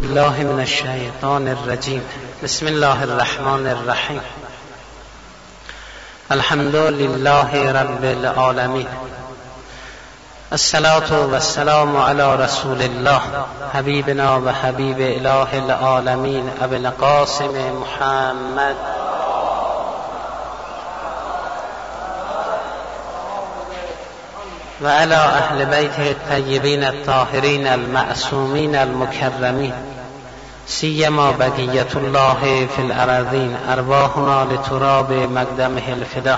بالله من الشیطان الرجیم. بسم الله الرحمن الرحیم. الحمد لله رب العالمین. الصلاة والسلام علی رسول الله حبیبنا و حبیب اله العالمین ابی القاسم محمد و علی اهل بیته الطیبین الطاهرین المعصومین المکرمین، سیما بقیة الله فی الارضین، ارواحنا لتراب مقدمه الفدا.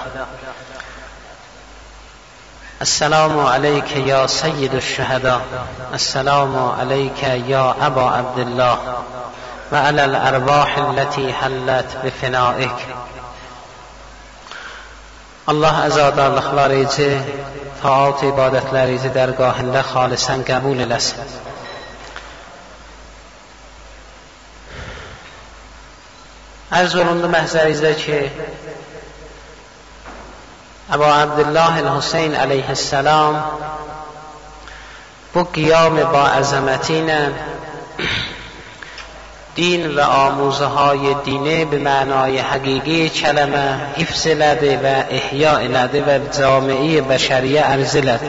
السلام علیک یا سید الشهداء، السلام علیک یا ابا عبدالله و علی الارواح التي حلت بفنائک. Allah əzada Allahlarıcı taat ibadətlərizi dərgahında xalisən qəbul eləsin. Ərz olundu məhzərinizdə ki, Əbu Abdullah el-Hüseyin əleyhisselam bu qiyam ba əzəməti ilə din və amuzəhay dini به معنای حقیقی کلمه حفظ elədi və ihya elədi və cami'i bəşəriyə ərz elədi.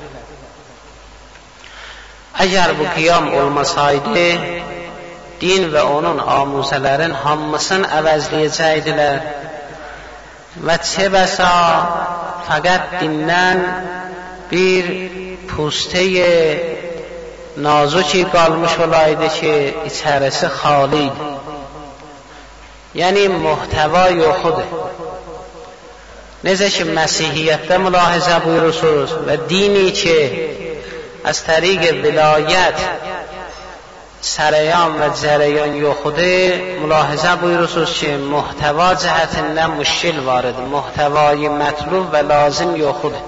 Əgər bu qiyam olmasaydı, din və onun amuzələrin hamısını əvəzləyəcəkdilər və çə bəsa fəqət dindən bir pustəyə nazuki qalmış olaydı ki, içərisi xaliydi. Yəni, muhtəva yoxudur. Necə ki, Məsihiyyətdə mülahizə buyurursunuz və dini ki, az təriq vilayət sərəyan və cərəyan yoxudur, mülahizə buyurursunuz ki, muhtəva cəhətindən müşkil var idi. Muhtəvayı mətlub və lazım yoxudur.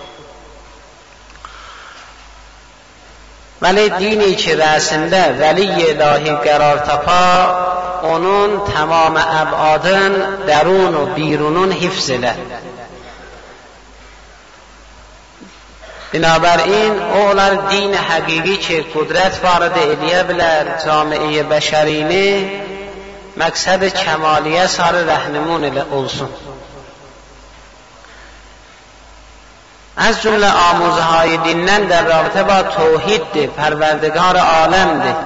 ولی دینی که رأسنده ولی الهی قرار تپا، onun تمام ابعادن درون و بیرونون حفظ له. بنابراین اولار دین حقیقی که قدرت وارد الیه بلر جامعه بشرینه مقصد کمالیه سار رهنمون olsun. از جمله آموزه های دینن در رابطه با توحید پروردگار عالم ده.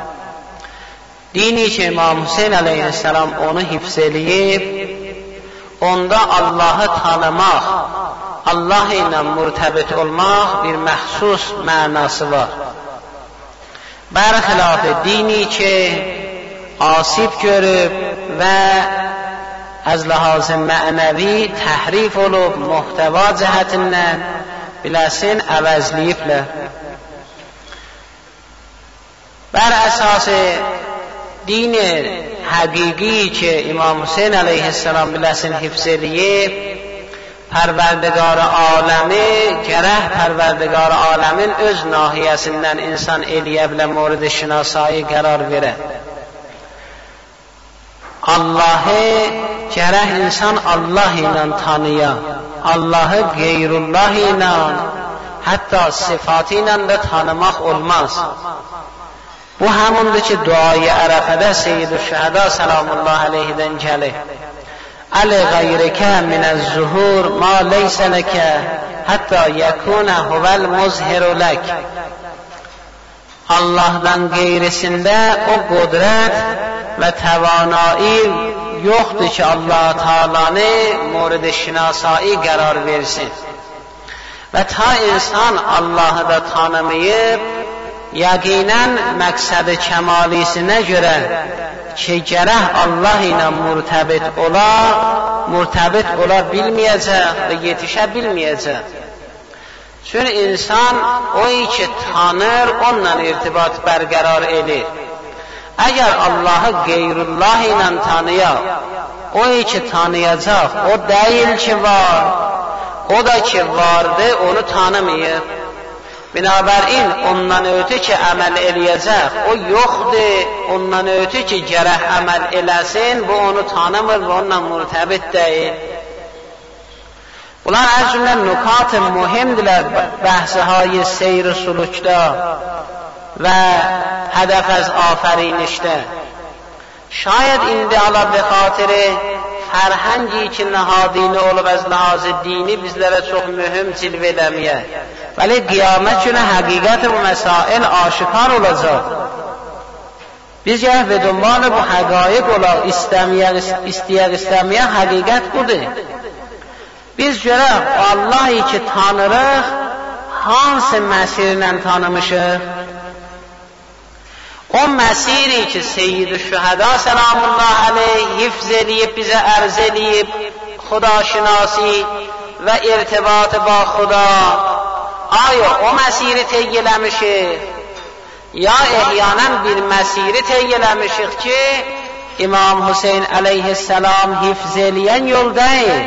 دینی که امام حسین علیه السلام onu حفظ eləyib, onda Allah'ı tanımaq, Allah ilə mürtəbit olmaq bir məxsus mənası var. Bərxilafı dini ki asib görüb və از لحاظ معنوی تحریف olub محتوا cəhətindən biləsin əvəzləyiblər. Bər əsası dini həqiqi ki İmam Hüseyin əleyhisselam biləsin hifz eləyib, pərvərdəgar aləmi gərək pərvərdəgar aləmin öz nahiyəsindən insan eləyə bilər mورد şinasایی qərar verər. Allah'ı gərək insan Allah ilə tanıya, Allah'ı qeyrullah ilə, hətta sıfatı ilə də tanımaq olmaz. Bu həmundur ki, duayı ərəfədə Seyyid-ül-Şəhədə salamullah aleyhidən gəlir. Əli qayrikə minəz-zuhur ma leysə ləkə hətta yəkunə huvəl muzhiru lək. Allah'dan qeyrisində o qudrət və təvanai yoxdur ki, Allah Teala'nı mورد şinasایی qərar versin. Və ta insan Allah'ı da tanımayıb, yəqinən məqsəd kəmalisinə görə ki, gərək Allah ilə mürtəbit ola bilməyəcək və yetişə bilməyəcək. Çünki insan o ki tanır, onunla irtibat bərqərar edir. Əgər Allah'ı qeyrullah ilə tanıyaq, o ki tanıyacaq, o deyil ki var, o da ki vardı, onu tanımayıb. Binabərin ondan ötü ki əməl eləyəcək, o yoxdur, ondan ötü ki gərək əməl eləsin, bu onu tanımır və onunla mürtəbit deyil. Bunlar az cümlə nükat mühimdirlər bəhsi-های seyr-i sulukda. و هدف از آفرینشته. شاید این حالا به خاطر فرهنگی که nahadini olub از لحاظ dini bizlərə çox mühüm cilvə eləməyə. Vəli qiyamət günü həqiqət bu məsail aşikar olacaq. Biz gəh və dönman bu həqaiq olaq, istəyək həqiqət budur. Biz görək Allah'ı ki tanırıq, hansı məsirlə tanımışıq? O məsiri ki Seyyid-i Şühəda Selamullah aleyh hifz eləyib, bizə ərz eləyib xudaşinasi və irtibatı ba xuda, آیا o məsiri tey eləmişik? Ya ehyanən bir məsiri tey eləmişik ki İmam Hüseyin aleyhisselam hifz eləyən yol deyil,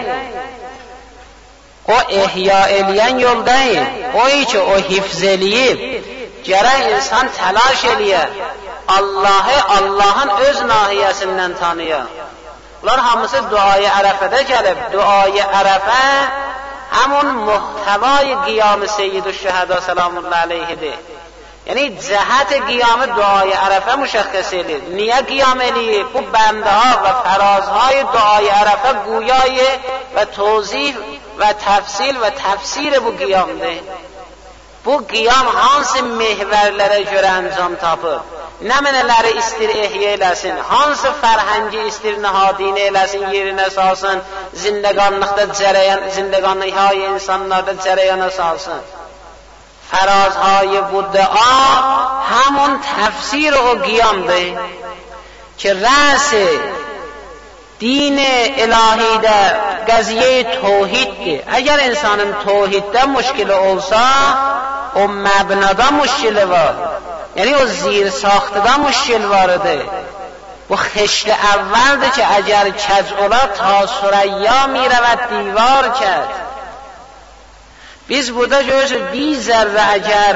o ehya eləyən yol deyil. O ki o hifz eləyib gərək insan təlaş eləyə, Allah'ın öz nahiyəsindən tanıya. Bunlar hamısı duayı ərəfədə gəlib. Duayı ərəfə همون محتوای قیام سید الشهدا سلام الله علیه'dir. یعنی جهت قیام دعای عرفه مشخصه لید. نیه قیام لید bu بنده ها و فرازهای دعای عرفه گویای و توضیح و تفصیل و تفسیر bu قیامdır. Bu qiyam hansı mehverlərə görə əncam tapır? Nə mənələri istir ehya eləsin? Hansı fərhəngi istir nahadini eləsin, yerinə salsın, zindəqanlıqda cərəyan, zindəqanlıqhay insanlarda cərəyana salsın? Fərazhay bu dua həmun təfsir o qiyamdır ki, rəs-i din-i ilahidə qəziyyə توحیدdir. Əgər insanın توحیدdə müşkili olsa, o məbnada müşkili var. یعنی o زیر ساختda مشکل vardır. Bu خشت اولdir ki اگر کج ola ta süreyya میرود دیوار کرد. Biz burada görürüz bir zərrə əgər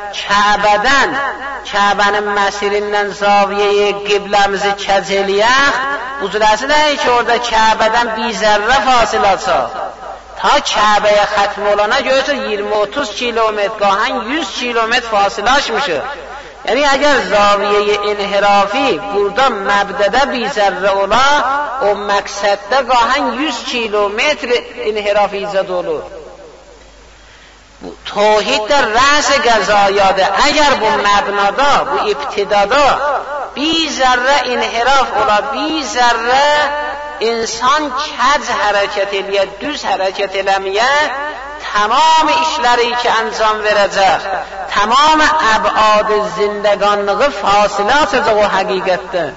Kəbənin məsirindən zaviyyə qibləmizi kəc eləyək, bu cürəsi deyil ki orada Kəbədən bir zərrə fasilə açaq. Ta Kəbəyə xətm olana görürüz 20-30 kilometr, gahən 100 kilometr fasilə açmışıq. یعنی اگر زاویه انحرافی burada مبدده بی ذره ola, o məqsəddə gahən 100 kilometr inhiraf icad olur. توحیدdə rəs qəzayadır. Əgər bu məbnada, bu ibtidada bir zərrə inhiraf ola, bir zərrə insan kəc hərəkət eləyə, düz hərəkət eləməyə, tamam işləri ki انجام verəcək, tamam əbad zindəqanlığı fasilə açacaq o həqiqətdə.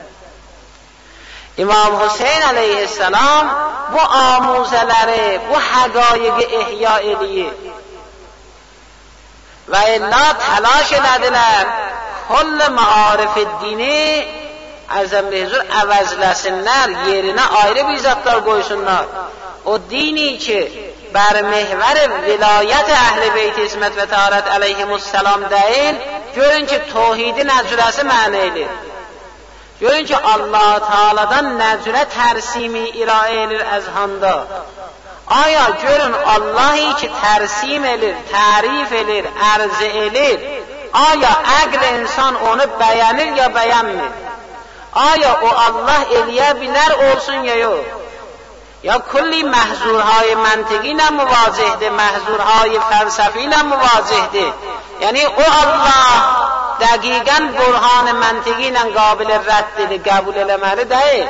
İmam Hüseyin aleyhisselam bu amuzələri, bu həqaiqi ehya eləyir. Və illa təlaş elədilər, kol maarif dini əzəm huzur əvəzləsinlər, yerinə ayrı bir zatlar qoysunlar. O dini ki بر محور ولایت اهل بیت اسمت و طهارت علیهم السلام deyil, görün ki توحیدی nəcürəsi mənəlidir. Görün ki Allah Teala'dan nəcürə tərsimi iraə edir əzhanda. Aya görün Allah'ı ki tərsim edir, tərif edir, ərz edir. Aya əql insan onu bəyənir ya bəyənmir? Aya o Allah eləyə bilər olsun ya yox? یا کلی محظورهای منطقی نه مواجهده، محظورهای فلسفی نه مواجهده. یعنی او الله دقیقاً برهان منطقی نه قابل رد قبول المره ده.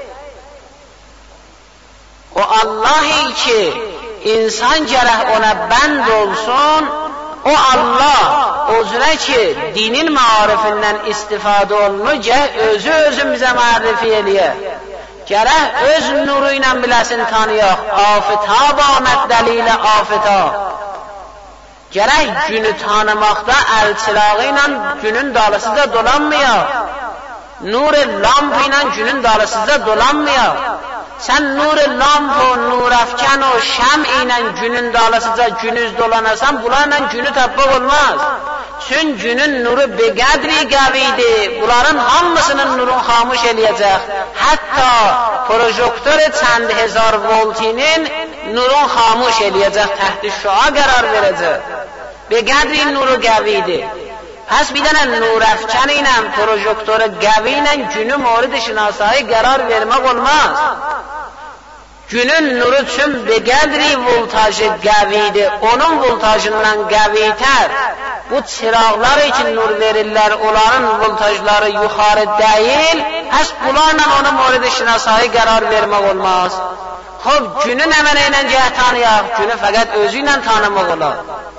او اللهی که انسان جره ona بند olsun، o Allah özünə ki dinin maarifindən istifadə olunur, özü bizə marifi eləyə. Gərək öz nuru ilə biləsin tanıyaq, aftab aməd dəlilə aftab. Gərək günü tanımaqda əlçılağı ilə günün dalısıca dolanmayaq. Nur-i lamp ilə günün dalısıca dolanmayaq. Sən nur-i lamp o nurafkan o şəm ilə günün dalısıca günüz dolanasan, bunlarla günü tapmaq olmaz. Çün günün nuru beqədri qəvidir. Bunların hamısının nurun xamuş eləyəcək. Hətta projektör çənd hezar voltinin nurun xamuş eləyəcək, təhti şua qərar verəcək. Beqədri nuru qəvidir. پس بیدن نورافکن اینم پروژکتور گوینن günü مورد شناسایی قرار vermek olmaz. Günün nuru tüm beqədri voltajı qəvidir, onun voltajından qəvitər. Bu çıraqlar için nur verirlər, onların voltajları yuxarı deyil, həs bunlarla ona mورد şinasayı qərar vermək olmaz. Xob, günü nə mənə ilə cəhət tanıyaq? Günü fəqət özü ilə tanımaq olar.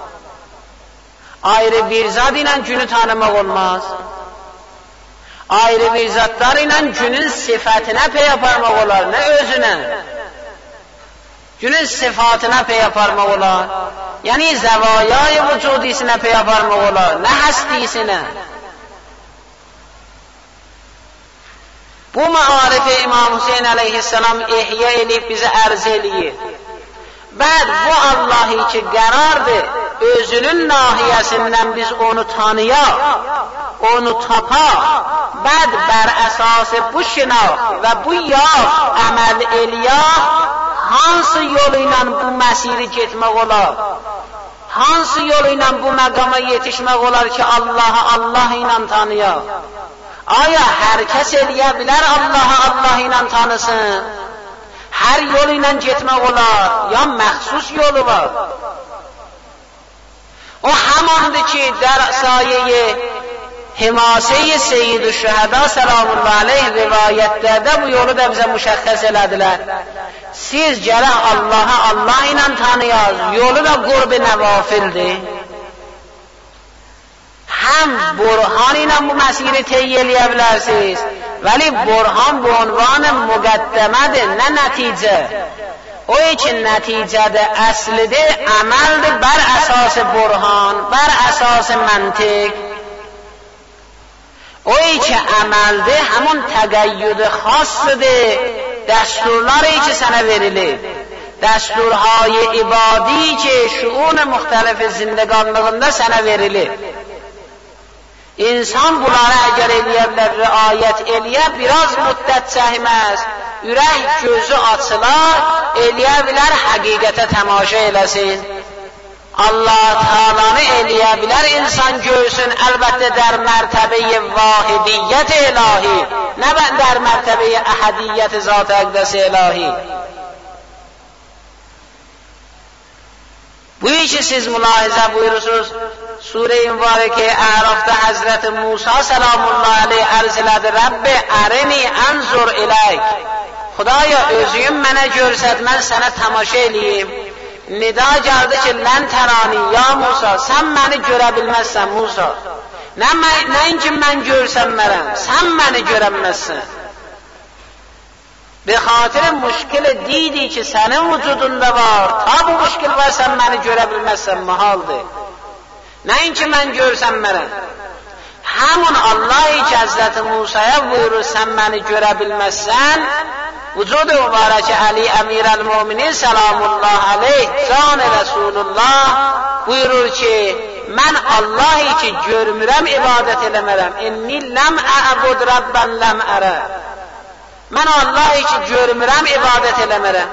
Ayrı bir zat ilə günü tanımaq olmaz. Ayrı bir zatlar ilə günün sifətinə pey aparmaq olar, nə özünə? Günün sıfatına pey aparmaq olar. Yəni zəvayay vücudisinə pey aparmaq olar, nə həstisinə. Bu maarifi İmam Hüseyin aleyhisselam ihya edib bizə ərz eləyir. Bəd bu Allahi ki qərardır, özünün nahiyəsindən biz onu tanıyaq, onu tapaq. Bəd bər əsası bu şinaq və bu yaq əməl eləyaq, hansı yolu ilə bu məsiri getmək olar? Hansı yolu ilə bu məqama yetişmək olar ki, Allah'ı Allah ilə tanıyaq? Aya hər kəs eləyə bilər Allah'ı Allah ilə tanısın? Hər yolu ilə getmək olar, ya məxsus yolu var? O həmandır ki, در سایه حماسه سید الشهدا سلام الله علیه rivayətlərdə bu yolu da bizə müşəxəs elədilər. Siz gərək Allah'ı Allah ilə tanıyaq, yolu da qurb-i nəvafildir. Həm burhan ilə bu məsiri teyy eləyə bilərsiniz, vəli burhan bu unvan müqəddəmədir, nə nəticə. O için nəticədə əslidir, əməldir bər əsası burhan, bər əsası məntiq. O için əməldir, həmun təqəyyüd-i xassıdır, dəsturları ki sənə verilir. Dəsturهای ibadi ki şuun müxtəlif zindəqanlığında sənə verilir. İnsan bunları əgər eləyə bilər, riayət eləyə, biraz müddət çəkməz, ürək gözü açılar, eləyə bilər, həqiqətə təmaşa eləsin. Allah Teala'nı eləyə bilər, insan görsün, əlbəttə der mərtəbəyi vahidiyyət ilahi, nə der mərtəbəyi əhədiyyət zat-ı əqdəs ilahi. Bu işi siz mülahizə buyurursunuz, Sure-i Mübareke A'raf'da Hazreti Musa selamullah aleyh arz elədi, Rabbi arini anzur ileyk. Xudaya özüyüm mənə görsət, mən sənə tamaşa eləyim. Nida gəldi ki, lən tərani ya Musa, sən məni görə bilməzsən Musa. Nəinki mən görsənmərəm, sən məni görənməzsən. Be xatir müşkil didi ki sənin vücudunda var, ta bu müşkil var, sən məni görə bilməzsən, mahaldır. Nəinki mən görsənmərəm. Həmun Allah-i ki Həzrəti Musa'ya buyurur, sən məni görə bilməzsən, vücud-u mübarək Əli Əmirəl-Müminin səlamullah aleyh, can Resulullah buyurur ki, mən Allah-i ki görmürəm, ibadət eləmərəm. İnni ləm ə'bud Rabban ləm ərə. Mən Allah-i ki görmürəm, ibadət eləmərəm.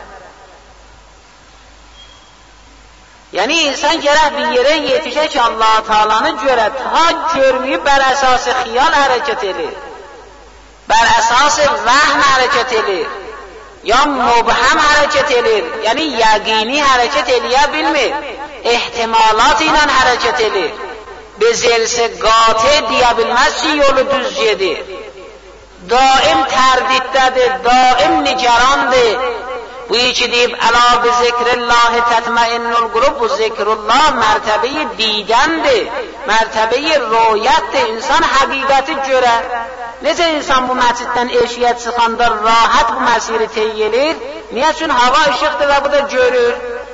Yəni insan gərək bir yerə yetişə ki, Allah-u Teala'nı görə, ta görməyib bər əsası xiyal hərəkət edir, bər əsası vəhm hərəkət edir, ya mübhəm hərəkət edir, yəni yəqini hərəkət eləyə bilmir, ehtimalat ilə hərəkət edir, bezelse qatı deyə bilməz ki, yolu düz gedir, daim tərdiddədir, daim nigarandır. Bu iki deyib, əla bi zikrillahi tətməinnul qulub, bu zikrullah mərtəbəyi didəndir, mərtəbəyi röyətdir, insan həqiqəti görə. Necə insan bu məsciddən eşiyə çıxanda rahat bu məsiri teyyelir, niyə üçün hava işıqdır və bu da görür.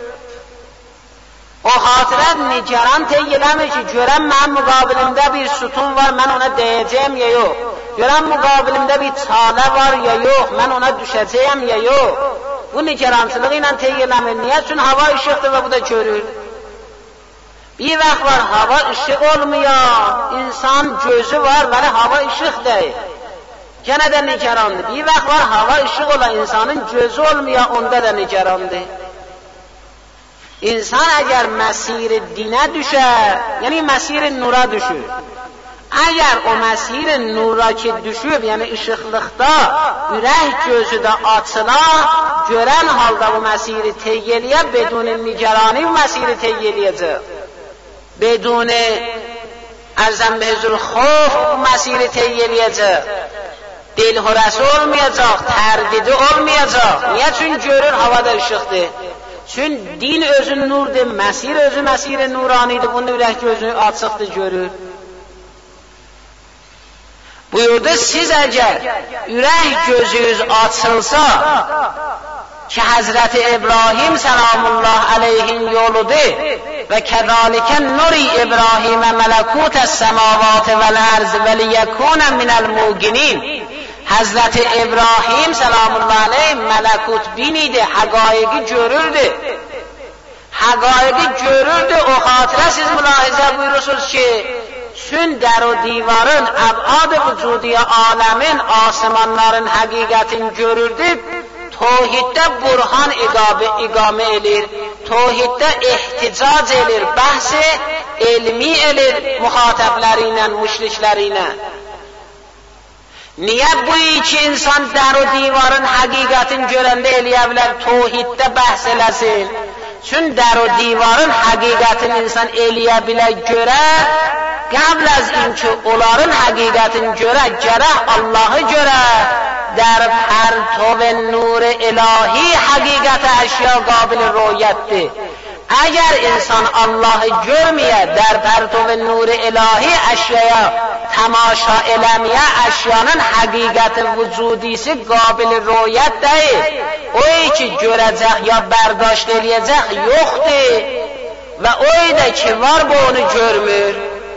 O xatirət nigaran teyyələmir ki, görən mənim müqabilimdə bir sütun var, mən ona deyəcəyim ya yox. Görən müqabilimdə bir çalə var ya yox, mən ona düşəcəyim ya yox. Bu nigarançılığı ilə teyyələmir. Niyə üçün hava işıqdır və bu da görür. Bir vaxt var, hava işıq olmuyor. İnsan gözü var, vəli hava işıq deyil. Gene de nigarandır. Bir vaxt var, hava işıq olan insanın gözü olmuyor, onda da nigarandır. insan əgər məsir dinə düşər, yəni məsir nura düşür. Əgər o məsir nura ki düşüb, yəni işıqlıqda, ürək gözü də açılar, görən halda bu məsiri teyyəliyə, bedun nigarani bu məsiri teyyəliyəcək. Bedun ərzəm be huzur xof bu məsiri teyyəliyəcək. Dilhorəsi olmayacaq, tərdidi olmayacaq. Niyə? Çünki görür havada işıqdır. Çünki din özü nurdur, məsir özü məsir nuranidir. Bunun ürək gözü açıqdır, görür. Buyurdu, siz əgər ürək gözünüz açılsa ki Həzrəti İbrahim səlamullah aleyhin yoludur və kəzalikən nuri İbrahimə mələkutəs səmavatı vəl-ərz və liyəkunə minəl muqinin. Həzrəti İbrahim səlamullah aleyh mələkut biniydi, həqaiqi görürdü. Həqaiqi görürdü, o xatirə siz mülahizə buyurursunuz ki Çün در و دیvarın əbad vücudiyə aləmin, asmanların həqiqətin görürdü, tohiddə burhan iqamə elir, tohiddə ihticac elir, bəhsi elmi elir müxatəbləri ilə, müşrikləri ilə. Niyə bu iki insan در و divarın həqiqətin görəndə eləyə bilər, tohiddə bəhs eləsin? Çün در و divarın həqiqətin insan eləyə bilər görə, قبل از اینکه onların həqiqətini görə, gərək Allahı görə, در پرتو نور الهی həqiqət əşya qabil rüyətdir. Əgər insan Allahı görməyə, در پرتو نور الهی əşyaya tamaşa eləməyə, əşyanın həqiqəti vücudisi qabil rüyət deyil. O ki görəcək ya bərdاشت eləyəcək yoxdur və o da ki var bu onu görmür.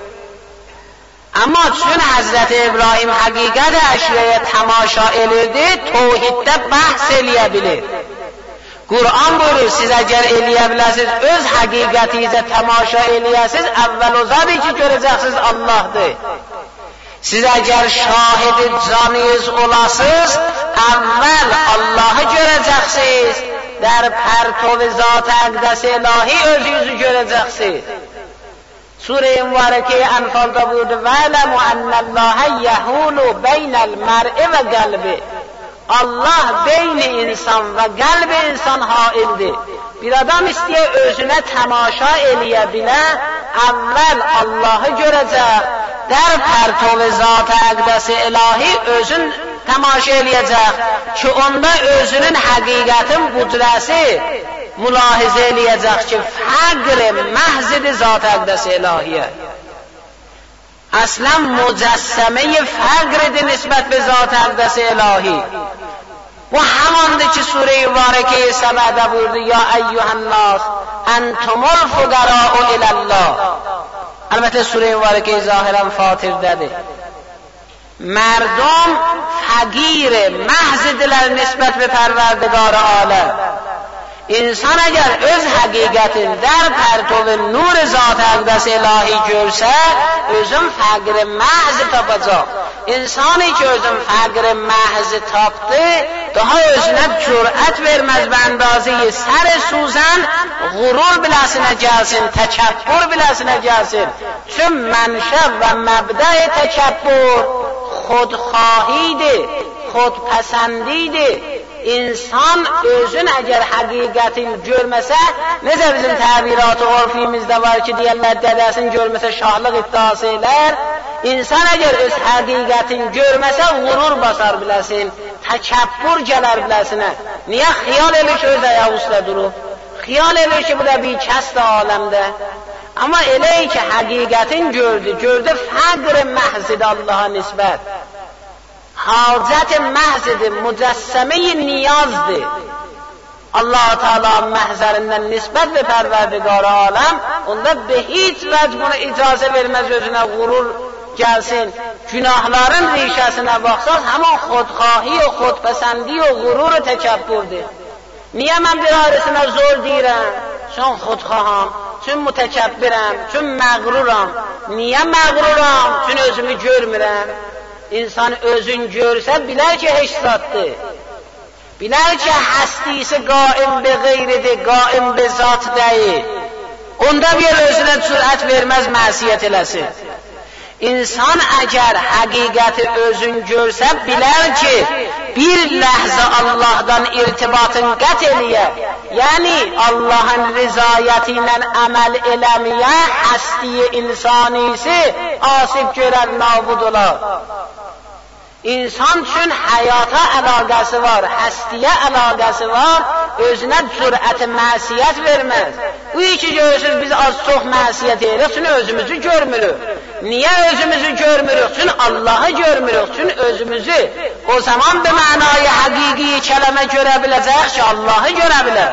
Amma çün Həzrəti İbrahim həqiqət əşyaya tamaşa elirdi, tohiddə bəhs eləyə bilir. Qur'an buyurur, siz əgər eləyə biləsiniz, öz həqiqətinizə tamaşa eləyəsiniz, əvvəl o zadı ki görəcəksiniz Allahdır. Siz əgər şahid canınız olasınız, əvvəl Allahı görəcəksiniz, در پرتو ذات əqdəs ilahi özünüzü görəcəksiniz. Sure-i Mübareke Enfal'da buyurdu وَعَلَمُ أَنَّ اللّٰهَ يَحُولُ بَيْنَ الْمَرْءِ وَقَلْبِ. Allah beyni insan və qəlbi insan haildir. Bir adam istəyə özünə təmaşa eləyə bilə, əvvəl Allahı görəcək, در پرتو ذات əqdəs ilahi özün təmaşa eləyəcək ki onda özünün həqiqətin budrəsi mülahizə eləyəcək ki fəqr məhzid-i zat əqdəs ilahiyə. Əslən mücəssəmə-i fəqr-dir nisbət be zat əqdəs ilahi. Bu hamandır ki Sure-i Mübareke-i Səbədə buyurdu ya eyyuhən-nas entumul fuqara'u iləllah. Əlbəttə Sure-i Mübareke-i zahirən Fatirdədir. مردم فقیر محض نسبت به پروردگار عالم. انسان اگر öz həqiqətin در پرتو نور ذات əqdəs ilahi görsə, özün fəqr məhz tapacaq. İnsanı ki özün fəqr məhz tapdı, daha özünə cürət verməz və əndazəyi sər suzən,ğurur biləsinə gəlsin, təkəbbür biləsinə gəlsin. Çün mənşə və məbdə-i təkəbbür خودخواهیده، خودپسندیده. insan özün əgər həqiqətin görməsə, necə bizim təbirات urfimizdə var ki, deyərlər dədəsin görməsə şahlıq iddiası elər. İnsan əgər öz həqiqətin görməsə, qurur basar biləsin, təkəbbür gələr biləsinə. Niyə? Xiyal edir ki, öz ayağı üstə durub. Xiyal edir ki, bu da bir kəsdə aləmdə. Amma elə ki, həqiqətin gördü fəqr məhzid Allaha nisbət. Hacət məhzidir, mücəssəmə-i niyazdır. Allah-u Teala məhzərindən nisbət və pərverdigar aləm, onda be hiç vəcd buna icazə verməz özünə qurur gəlsin. Günahların rişəsinə baxsaq, həmin xodxahi o xodpəsəndi o qurur o təkəbbürdür. Niyə mən bir ayrısına zor deyirəm? Çün xodxaham, çün mütəkəbbirəm, çün məğruram. Niyə məğruram? Çün özümü görmürəm. İnsan özün görsə bilər ki heç zatdır. bilər ki, həstisi qaim be qeyridir, qaim be zat deyil. Onda bir özünə cürət verməz məsiyət eləsin. İnsan əgər həqiqəti özün görsə, bilər ki, bir ləhzə Allah'dan irtibatın qət eləyə, yəni Allah'ın rızayəti ilə əməl eləməyə həstiyi insanisi asib görər, nabud olar. İnsan üçün həyata əlaqəsi var, həstiyə əlaqəsi var, özünə cürət-i məsiyət verməz. Bu iki görürsünüz, biz az çox məsiyət edirik, çünki özümüzü görmürük. Niyə özümüzü görmürük? Çünki Allah'ı görmürük, çünki özümüzü. O zaman bir mənayı həqiqi kələmə görə biləcək ki, Allah'ı görə bilər.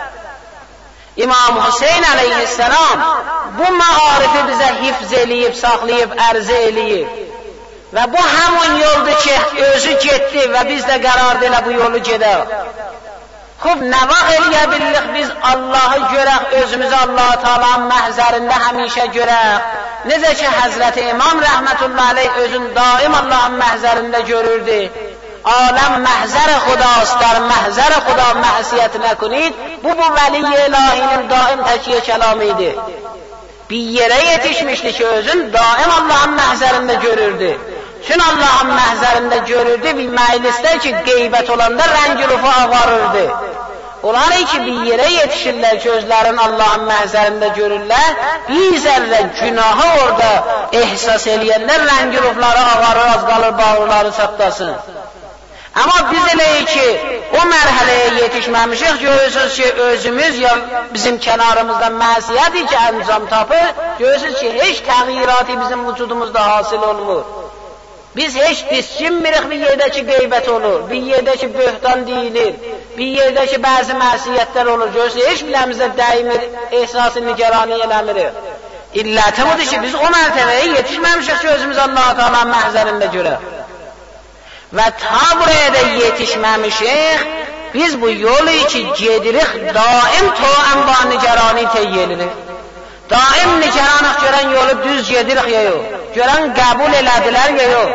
İmam Hüseyin aleyhisselam bu məarifi bizə hifz eləyib, saxlayıb, ərzə eləyib. Və bu həmin yoldur ki, özü getdi və biz də qərar elə bu yolu gedək. Xub, nə vaxt eləyə bilirik biz Allah'ı görək, özümüzü Allah-u Teala'nın məhzərində həmişə görək. Necə ki, Həzrəti İmam rəhmətullahi aleyh özün daim Allah'ın məhzərində görürdü. Aləm məhzər-i xudastır, məhzər-i xuda məhsiyyət nəkunid. Bu vəli-i ilahinin daim təkiyə kəlamı idi. Bir yerə yetişmişdi ki, özün daim Allah'ın məhzərində görürdü. Çünki Allah'ın məhzərində görürdü, bir məclisdə ki, qeybət olanda rəng-rufu ağarırdı. Onlar ki, bir yerə yetişirlər ki, özlərin Allah'ın məhzərində görürlər, bir zərrə günahı orada ehsas eləyənlər rəng-rufları ağarır, az qalır bağırları çatlasın. Amma biz eləyik ki, o mərhələyə yetişməmişik, görürsünüz ki, özümüz ya bizim kənarımızdan məsiyyədir ki, əncam tapır, görürsünüz ki, heç təğyiratı bizim vücudumuzda hasil olmur. Biz heç diskinmirik, bir yerdə ki, qeybət olur, bir yerdə ki, böhtan deyilir, bir yerdə ki, bəzi məsiyyətlər olur, görürsünüz, heç biləmizdə dəymir, ehsası nigarani eləmirik. İlləti budur ki, biz o mərtəbəyə yetişməmişik ki, özümüz Allah-u Teala'nın məhzərində görək. Və ta buraya da yetişməmişik, biz bu yolu ki, gedirik, daim to'an nigarani teyyelirik. Daim nigaranıq görən yolu düz gedirik ya yox, görən qəbul elədilər ya yox.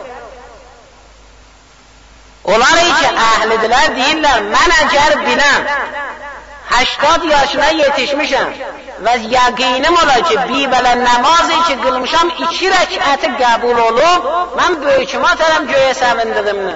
Onlar ki, əhlidirlər, deyirlər, mən əgər biləm, 80 yaşına yetişmişəm və yəqinim olar ki, bir belə namazı ki, qılmışam, 2 rəkəti qəbul olub, mən böyükümə tərəm göyə səvindirimmi?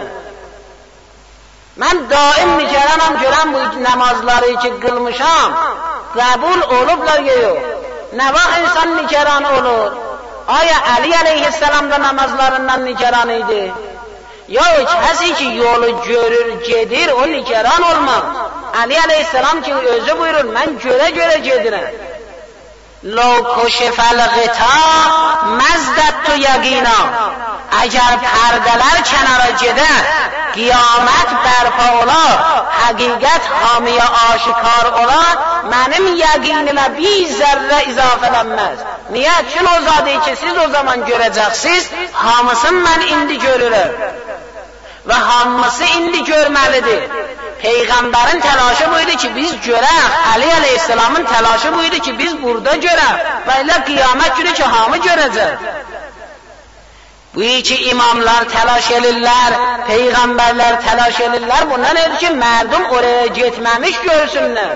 Mən daim nigaranam görən bu namazları ki, qılmışam, qəbul olublar ya yox. Nə vaxt insan nigaran olur? Aya Ali aleyhisselam da namazlarından nigaran idi. Ya o kəsi ki, yolu görür, gedir, o nigaran olmaz. Ali aleyhisselam ki, özü buyurur, mən görə gedirəm. لو کشف الغطا مزددت یقینا اگر پرده‌lar کنار جده قیامت برپا ola حقیقت حامی آشکار ola mənim yəqinimə bir zərrə izafələnməz. Niyə? Çünki o zadı ki siz o zaman görəcəksiniz, hamısını mən indi görürəm. Və hamısı indi görməlidir. Peyğəmbərin təlaşı buydu ki biz görək, Ali aleyhisselamın təlaşı buydu ki biz burada görək və elə qiyamət günü ki hamı görəcək. Bu iki imamlar təlaş edirlər, peyğəmbərlər təlaş edirlər, bundan edir ki mərdum oraya getməmiş görsünlər.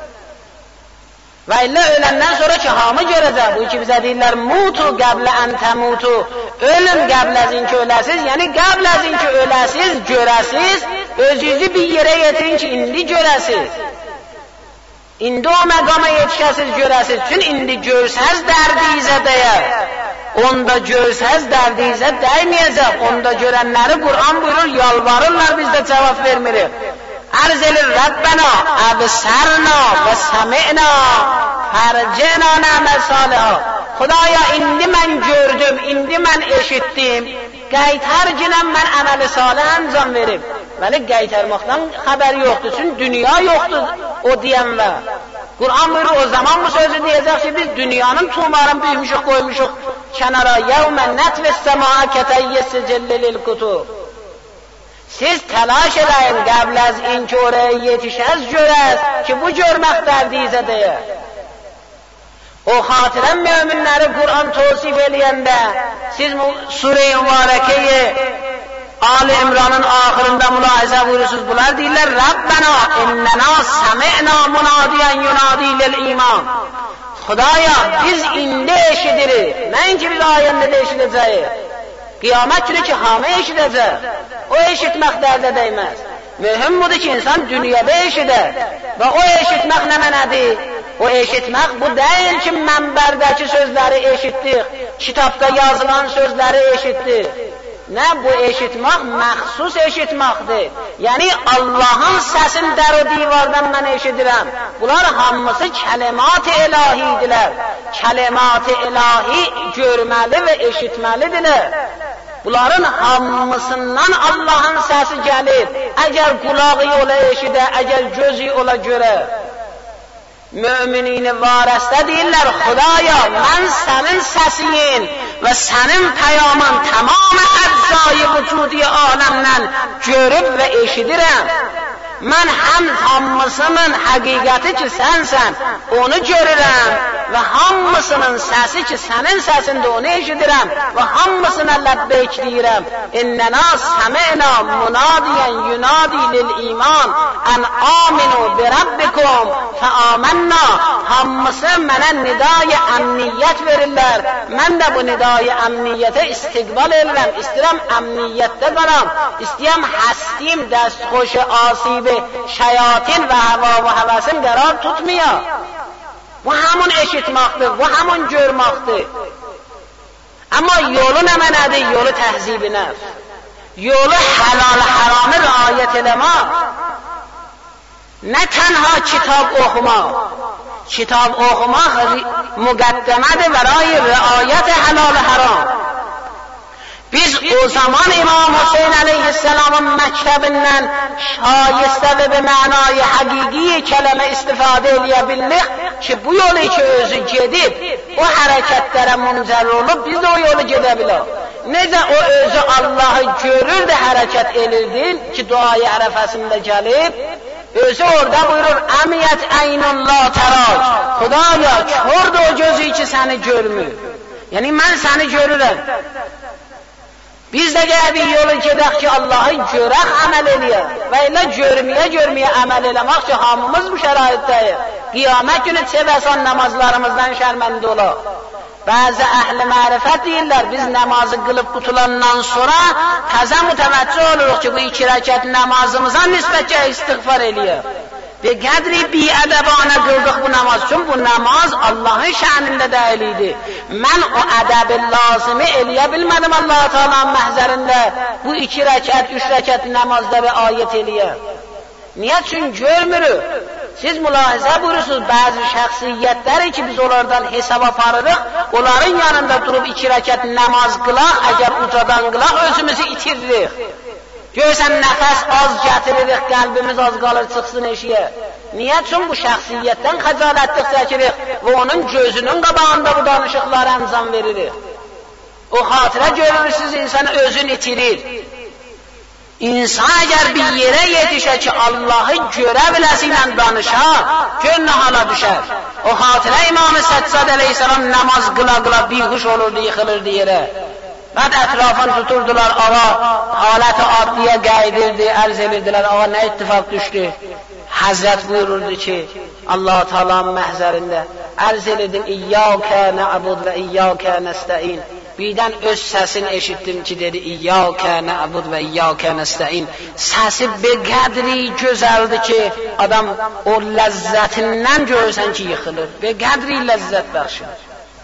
Və elə öləndən sonra ki hamı görəcək. Bu iki bizə deyirlər mutu qəblə ən təmutu, ölün qəbləzin ki öləsiz, yəni qəbləzin ki öləsiz, görəsiz, özünüzü bir yerə yetirin ki indi görəsiz. İndi o məqama yetişəsiz, görəsiz. Çünki indi görsəz dərdinizə dəyər. Onda görsəz dərdinizə dəyməyəcək. Onda görənləri Qur'an buyurur, yalvarırlar, biz də cavab vermirik. Arz edir Rabbena əbsərna və səmi'na fərcəna nəməl salihə. Xudaya indi mən gördüm, indi mən eşitdim. Qaytar günəm mən əməli salih əncam verib. Vəli qaytarmaqdan xəbər yoxdur, çünki dünya yoxdur o deyənlər. Qur'an buyurur, o zaman bu sözü deyəcək ki biz dünyanın tumarını büyümüşük, qoymuşuq kənara. Yevmə nətvis səmaa kətəyyəsi cellilil kutub. Siz təlaş edəyin qəbl az in ki oraya yetişəz görəz ki bu görmək dərdinizə deyər. O xatirən müminləri Qur'an tavsif eləyəndə siz Sure-i Mübarəkəyi Ali İmran'ın ahırında mülahize buyurursunuz. Bunlar deyirlər, Rabbena innena sami'na munadiyen yunadi lil iman. Xudaya biz indi eşidirik. Nəinki biz ayəndə də eşidəcəyik. Qiyamət günü ki, hamı eşidəcək. O eşitmək dərdə dəyməz. Mühüm budur ki, insan dünyada eşidər. Və o eşitmək nə mənədir? O eşitmək bu deyil ki, mənbərdəki sözləri eşitdik, kitabda yazılan sözləri eşitdik. Nə, bu eşitmək məxsus eşitməkdir. Yəni Allahın səsini dər o divardan mən eşidirəm. Bunlar hamısı kəlimat-ı ilahidilər. Kəlimat-ı ilahi görməli və eşitməlidirlər. Bunların hamısından Allahın səsi gəlir. Əgər qulağı ola eşidə, əgər gözü ola görə. Müminini varəstə deyirlər, Xudaya mən sənin səsiyin və sənin peyamın tamam əczai vücudi aləmdən görüb və eşidirəm. Mən həm hamısının həqiqəti ki sənsən, onu görürəm və hamısının səsi ki sənin səsində onu eşidirəm və hamısına ləbbeyk deyirəm. İnnena səmi'na munadiyen yunadi lil iman ən aminu bi rabbikum fə amənna. Hamısı mənə nidai əmniyyət verirlər. Mən də bu nidai əmniyyətə istiqbal edirəm. İstəyirəm əmniyyətdə qalam. İstəyirəm həstim dəstxoş asib şeyatin və hava və həvəsin qərar tutmuyor. Bu hamın eşitməkdir, bu hamın görməkdir. Amma yolu nə mənədir? Yolu təhzib-i nəfs. Yolu halal haramı riayət eləmək. Nə tənha kitab oxumaq. Kitab oxumaq müqəddəmədir bərای riayət halal haram. Biz o zaman İmam Hüseyin aleyhisselamın məktəbindən şayistə və bir mənayı həqiqi kələmə istifadə eləyə ki, bu yolu ki özü gedib, o hərəkətlərə müncər olub, biz də o yolu gedə bilək. Necə o özü Allah'ı görür də hərəkət edirdi ki, duayı ərəfəsində gəlib, özü orada buyurur, əmiyyət əynullah təraj, Xudaya körd o gözü ki səni görmür. Yəni mən səni görürəm. Biz də gələ bir yolu gedək ki, Allah'ı görək, əməl eləyək. Və elə görməyə əməl eləmək ki, hamımız bu şəraitdəyik. Qiyamət günü çevəsən namazlarımızdan şərməndə olaq. Bəzi əhli mərifət deyirlər, biz namazı qılıb qutulandan sonra təzə mütəvəccüh oluruq ki, bu 2 rəkət namazımıza nisbətcə istiğfar eləyək. Ve qədri bi-ədəbanə qıldıq bu namaz. Çünki bu namaz Allah'ın şənində dəyiliydi. Mən o ədəbi lazımı eləyə bilmədim Allah-u Teala'nın məhzərində. Bu 2 rəkət, 3 rəkət namazda riayət eləyə. Niyə? Çünki görmürük. Siz mülahizə buyurursunuz, bəzi şəxsiyyətləri ki biz onlardan hesaba aparırıq, onların yanında durub 2 rəkət namaz qılaq, əgər ucadan qılaq, özümüzü itiririk. Görsən nəfəs az gətiririk, qəlbimiz az qalır, çıxsın eşiyə. Niyə? Çünki bu şəxsiyyətdən xəcalətlik çəkirik və onun gözünün qabağında bu danışıqları əmzam veririk. O xatirə görürsünüz, insan özünü itirir. İnsan əgər bir yerə yetişə ki, Allah'ı görə biləsilə danışa, gör nə hala düşər. O xatirə İmam-ı Səccad əleyhissalam namaz qıla-qıla bihuş olurdu, yıxılırdı yerə. Bəd ətrafını tuturdular, ağa halət-i adliyə qaydirdi, ərz edirdilər, ağa nə ittifaq düşdü? Həzrət buyururdu ki, Allah-u Teala'nın məhzərində, ərz edin, İyyâkə nə'bud və İyyâkə nəstəin. Birdən öz səsini eşitdim ki, dedi, İyyâkə nə'bud və İyyâkə nəstəin. Səsi beqədri gözəldir ki, adam o ləzzətindən görürsən ki, yıxılır. Beqədri ləzzət bəxşir.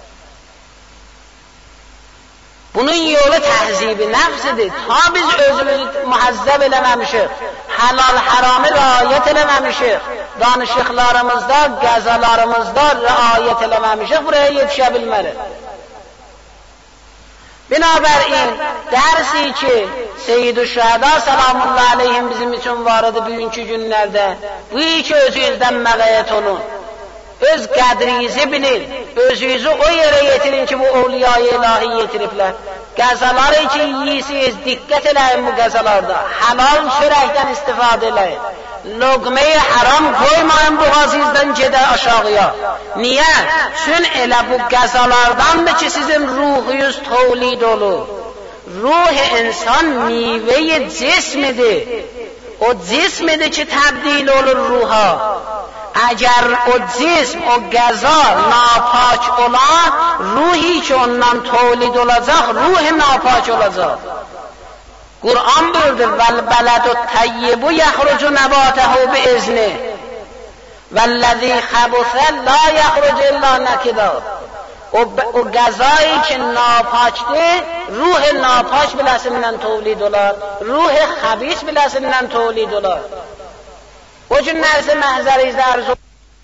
Bunun yolu təhzib-i nəfsidir. Ta biz özümüzü mühəzzəb eləməmişik. Halal haramı riayət eləməmişik. Danışıqlarımızda, qəzalarımızda riayət eləməmişik. Buraya yetişə bilmərik. Binabərin, dərsi ki, Seyyid-i Şəhəda salamullah aleyhim bizim üçün var idi bugünkü günlərdə. Bu iki özünüzdən məğayət olun. Öz qədrinizi bilin, özünüzü o yerə yetirin ki, bu ovliya-i ilahi yetiriblər. Qəzaları ki, yiyisiz, diqqət eləyin bu qəzalarda. Halal çörəkdən istifadə eləyin. Loqmeyi haram koymayın boğazınızdan gedə aşağıya. Niyə? Çünki elə bu qəzalardandır ki, sizin ruhunuz tövlid olur. روح انسان میوه جسمده و جسمده که تبدیل روحا. اگر او جسم و غذا ناپاک اولا روحی که اونم تولید olacak روح ناپاک olacak. قرآن برده والبلد الطیب یخرج نباته باذنه والذی خبث لا یخرج الا نکدا. و غذایی که ناپاکه روح ناپاک بلاسه منن تولید olar روح خبیث بلاسه منن تولید olar. o cür nərsə məhzərinizdə arzu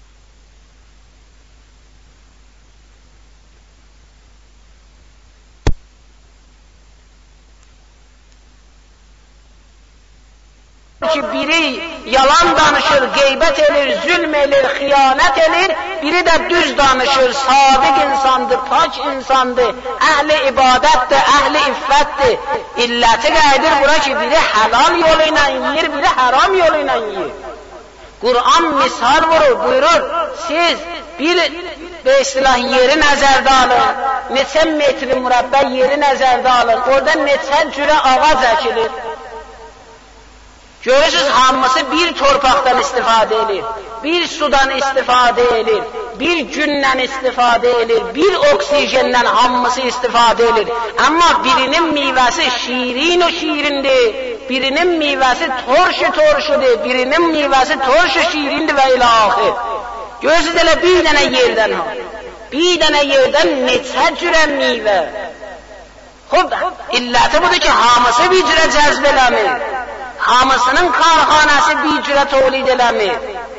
ki biri yalan danışır, qeybət edir, zülm edir, xiyanət edir, biri də düz danışır, sadiq insandır, pak insandır, əhli ibadətdir, əhli iffətdir. İlləti qayıdır bura ki biri halal yolu ilə yiyir, biri haram yolu ilə yiyir. Kur'an misal vurur, buyurur, siz bir be istilah yeri nəzərdə alın, neçə metri mürəbbə yeri nəzərdə alın, orada neçə cürə ağac əkilir. Görürsünüz, hamısı bir torpaqdan istifadə edir, bir sudan istifadə edir, bir gündən istifadə edir, bir oksijenden hamısı istifadə edir. Amma birinin meyvəsi şirin o şirindir, birinin meyvəsi torşu torşudur, birinin meyvəsi torşu şirindir və ilə axir. Görürsünüz, elə bir dənə yerdən ha, bir dənə yerdən neçə cürə meyvə. Xub, illəti budur ki, hamısı bir cürə cəzb eləmir. Hamısının karxanası bir cürə tolid eləmir.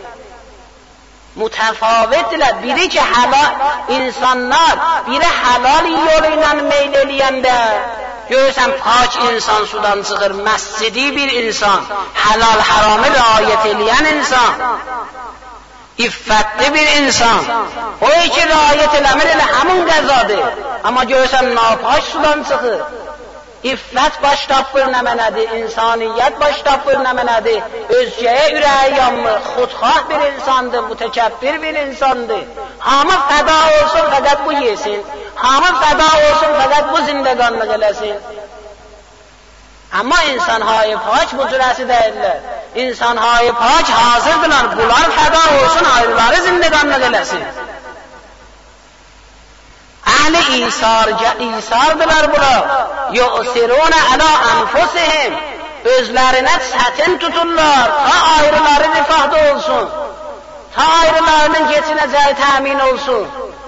Mütəfavitdirlər. Biri ki halal insanlar, biri halal yolu ilə meyl eləyəndə, görürsən pak insan sudan çıxır, məscidi bir insan, halal haramı riayət eləyən insan, iffətli bir insan. O ki riayət eləmir elə həmin qəzadır. Amma görürsən napak sudan çıxır. İffət baş tapır nə mənədir, insaniyyət baş tapır nə mənədir, özgəyə ürəyi yanmır, xudxah bir insandır, mütəkəbbir bir insandır. Hamı fəda olsun fəqət bu yesin, hamı fəda olsun fəqət bu zindəqanlıq eləsin. Amma insan-hayı pak bu cürəsi deyirlər. İnsan-hayı pak hazırdılar, bunlar fəda olsun, ayrıları zindəqanlıq eləsin. Əhl-i İsardılar bura. Yu'siruna ala anfusihim. Özlərinə çətin tuturlar, ta ayrıları rifahda olsun, ta ayrılarının geçinəcəyi təmin olsun.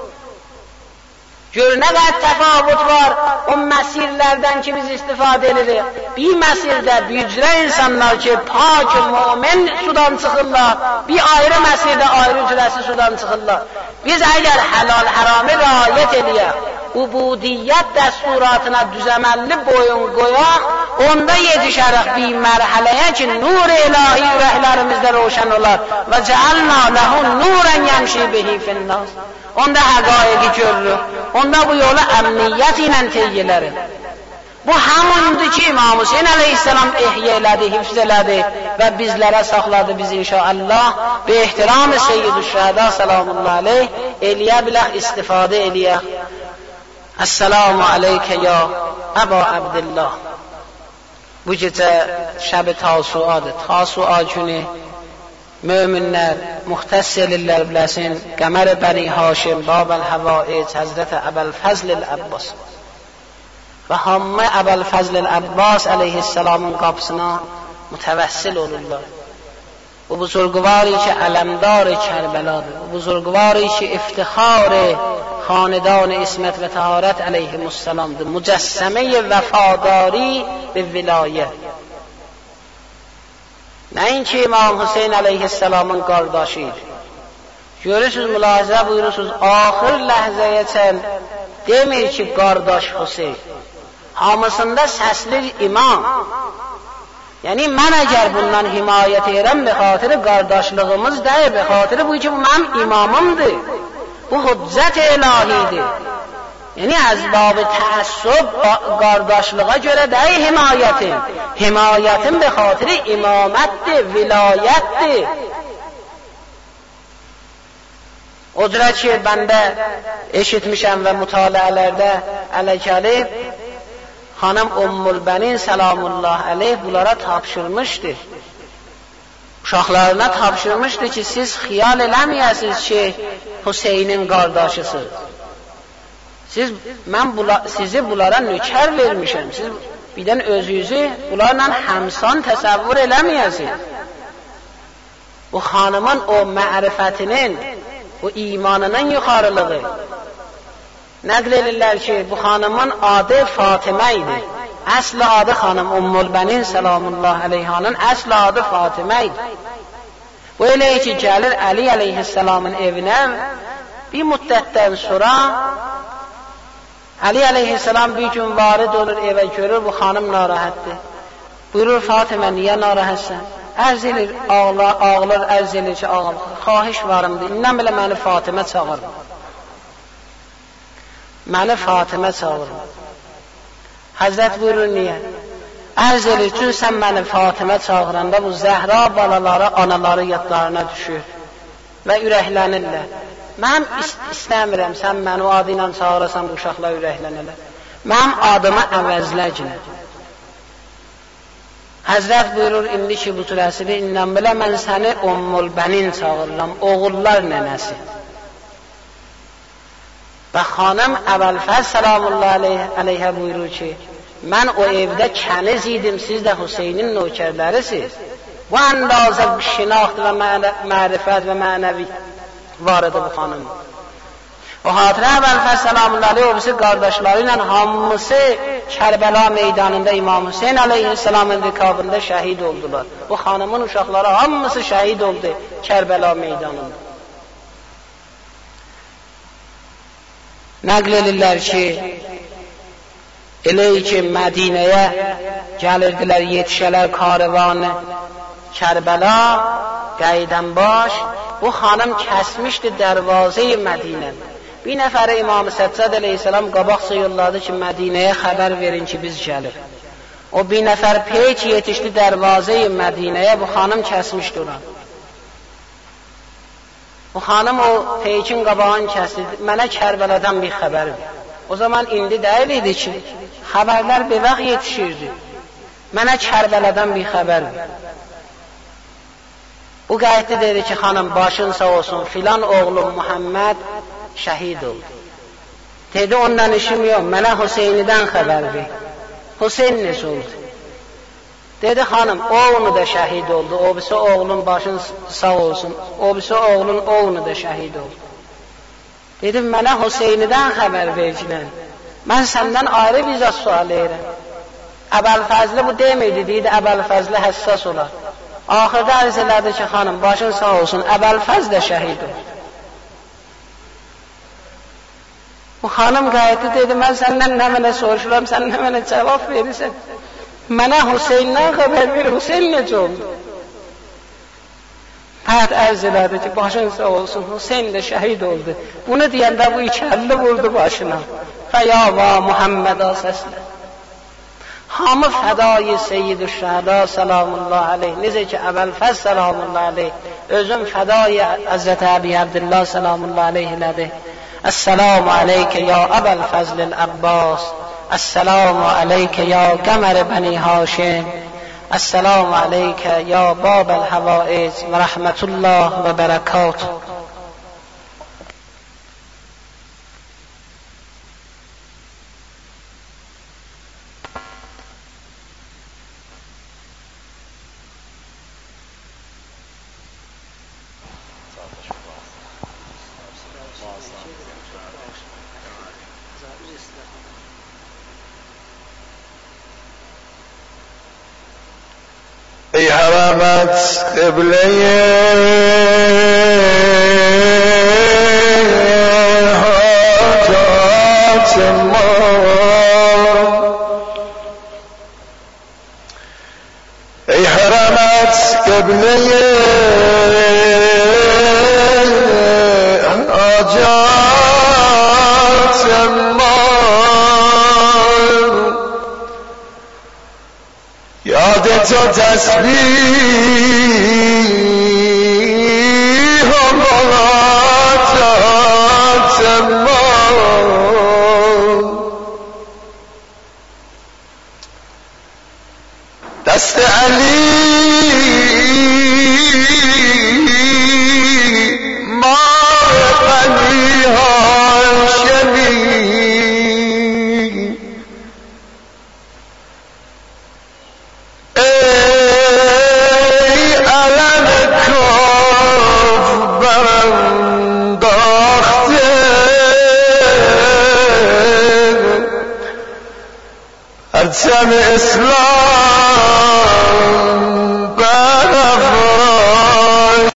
Gör nə qədər təfavut var o məsirlərdən ki biz istifadə edirik. Bir məsirdə bücrə insanlar ki pak, mümin sudan çıxırlar, bir ayrı məsirdə ayrı cürəsi sudan çıxırlar. Biz əgər halal haramı riayət eləyək, ubudiyyət dəsturatına düzəməlli boyun qoyaq, onda yetişərək bir mərhələyə ki nur-i ilahi ürəklərimizdə roşan olar. Və cəalna ləhun nurən yəmşi bihi finnas. Onda həqaiqi görürük, onda bu yolu əmniyyət ilə teyyilərik. Bu həmundur ki İmam Hüseyin əleyhisselam ehyə elədi, hifz elədi və bizlərə saxladı biz inşallah və ehtiram-ı Seyyid-ü Şəhədə salamullah aleyh eləyə bilək, istifadə eləyək. Əssalamu aleykə ya Əba Abdillah. Bu gecə şəb-i Tasuadır. Tasua günü möminlər muxtəs elirlər biləsin. Qəmər-i Bəni Haşim, Bab-əl-Həvaic, Həzrət Əbəl-Fəzl-i Əbbas və hamı Əbəl-Fəzl-i Əbbas əleyhisselamın qapısına mütəvəssil olurlar. Bu buzurgvari ki ələmdar-ı Kərbəladır. Bu buzurgvari ki iftixar-ı xanedan İsmət və Təharət əleyhimussalamdır. Mücəssəmə-i vəfadari və vilayət. Nəinki İmam Hüseyin əleyhisselamın qardaşıdır. Görürsünüz, mülahizə buyurursunuz, axır ləhzəyəcən demir ki qardaş Hüseyin. Hamısında səslir imam. Yəni mən əgər bundan himayət edirəm, be xatiri qardaşlığımız deyil, be xatiri bu ki bu mənim imamımdır. Bu hüccət ilahidir. Yəni əzbab-ı təəssüb qardaşlığa görə deyil himayətim. Himayətim be xatiri imamətdir, vilayətdir. O cürə ki bəndə eşitmişəm və mütaliələrdə ələ gəlib, Xanım Ümmülbənin salamullah aleyh bunlara tapşırmışdı. Uşaqlarına tapşırmışdı ki, siz xiyal eləməyəsiniz ki, Hüseynin qardaşısınız. Sizi bunlara nökər vermişəm. Siz birdən özünüzü bunlarla həmsan təsəvvür eləməyəsiniz. Bu xanımın o mərifətinin, o imanının yuxarılığı. Nəql edirlər ki, bu xanımın adı Fatimə idi. Əsl adı xanım Ümmülbənin salamullah aleyhanın əsl adı Fatimə idi. Bu elə ki, gəlir Əli əleyhissalamın evinə, bir müddətdən sonra Əli əleyhissalam bir gün varid olur evə, görür bu xanım narahatdır. Buyurur, Fatimə, niyə narahatsən? Ərz edir, ağlar, ərz edir ki, ağlar, xahiş varımdır, indən belə məni Fatimə çağırır. Məni Fatimə çağırır. Həzrət buyurur, niyə? Ərz edir, çünki sən məni Fatimə çağıranda bu Zəhra balaları, anaları yadlarına düşür və ürəklənirlər. Mən istəmirəm, sən məni o adı ilə çağırasan, bu uşaqlar ürəklənirlər. Mənim adımı əvəzləcinə. Həzrət buyurur, indi ki, bu cürəsidir, indən belə mən səni Ümmülbənin çağırıram, oğullar nənəsi. Və xanım Əbəlfəz salamullah aleyhə buyurur ki, mən o evdə kəniz idim, siz də Hüseynin nökərlərisiz. Bu əndazə şinaxt və mərifət və mənəvi var idi bu xanım. O xatirə Əbəlfəz salamullah aleyhə o birisi qardaşları ilə hamısı Kərbəla meydanında İmam Hüseyin aleyhissalamın rikabında şəhid oldular. Bu xanımın uşaqları hamısı şəhid oldu Kərbəla meydanında. Nəql edirlər ki, elə ki, Mədinəyə gəlirdilər yetişələr karıvanı Kərbəla, Qəydənbaş, bu xanım kəsmişdi dərvazə-i Mədinə. Bir nəfəri İmam Səccad əleyhissalam qabaqca yolladı ki, Mədinəyə xəbər verin ki, biz gəlir. O bir nəfər peyç yetişdi dərvazə-i Mədinəyə, bu xanım kəsmişdi oranı. Bu xanım o peykin qabağını kəsdi, mənə Kərbəladan bir xəbər ver. O zaman indi deyil idi ki, xəbərlər bir vaxt yetişirdi. Mənə Kərbəladan bir xəbər ver. Bu qayıtdı dedi ki, xanım başın sağ olsun, filan oğlum Muhammed şəhid oldu. Dedi, ondan işim yox, mənə Hüseynidən xəbər ver. Hüseyin necə oldu? Dedi, xanım, oğlunu da şəhid oldu, o birisi oğlun başın sağ olsun, o birisi oğlun oğlunu da şəhid oldu. Dedim, mənə Hüseynidən xəbər vercinən, mən səndən ayrı bizə sual edirəm. Əbəlfəzli bu deməydi, deydi, Əbəlfəzli həssas olar. Axırda ərz elədi ki, xanım, başın sağ olsun, Əbəlfəz də şəhid oldu. Bu xanım qayıtdı, dedi, mən səndən nə mənə soruşuram, sən nə mənə cavab verirsən. Mənə Hüseyndən xəbər ver, Hüseyin necə oldu? Pərt ərz elədi ki, başın sağ olsun, Hüseyin də şəhid oldu. Bunu deyəndə bu iki əlli vurdu başına. Fəyava Muhammədə səslə. Hamı fədayı Seyyid-i Şəhəda salamullah aleyh. Necə ki, Əbəlfəz salamullah aleyh. Özüm fədayı Həzrət Əbi Abdillah salamullah aleyh elədi. Əssəlamu aleykə ya Əbəlfəzlil Əbbas. Əssəlamu aleykə ya Qəmər bəni Haşim. Əssəlamu aleykə ya Babəl Həvaiz və rəhmətullah və bərəkatuh. ای حرمت قبله حاجات ما ای حرمت قبله حاجات ما یاد تو تسبیح و مناجات ما دست علی مار غنی هاشمی ای علم کف برانداخته پرچم اسلام برافراخته